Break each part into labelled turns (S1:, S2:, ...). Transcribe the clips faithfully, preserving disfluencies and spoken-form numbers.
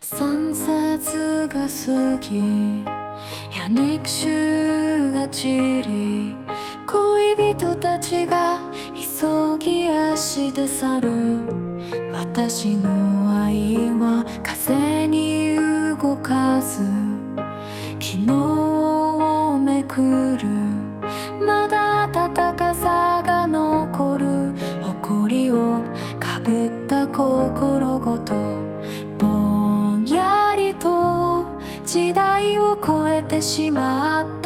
S1: 三節が過ぎや肉臭が散り、恋人たちが急ぎ足で去る。私の愛は風に動かず、昨日をめくる。まだ温かさが残る。誇りをかぶった心ごとぼんやりと時代を超えてしまった。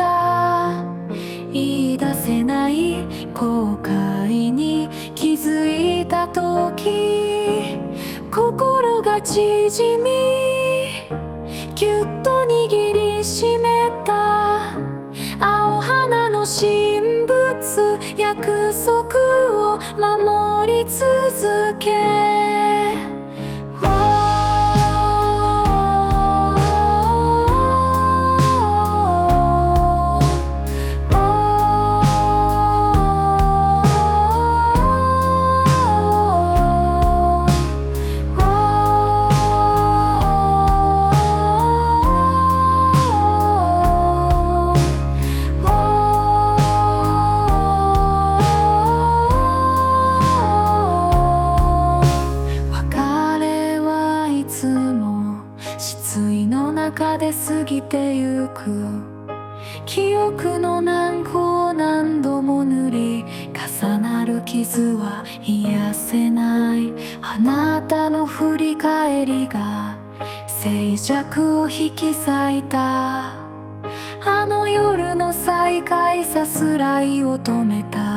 S1: 言い出せない後悔に気づいた時、心が縮みぎゅっと握りしめた。青花の神仏、約束を守り続け、失意の中で過ぎてゆく。記憶の難攻を何度も塗り重なる傷は癒せない。あなたの振り返りが静寂を引き裂いた。あの夜の再会さすらいを止めた。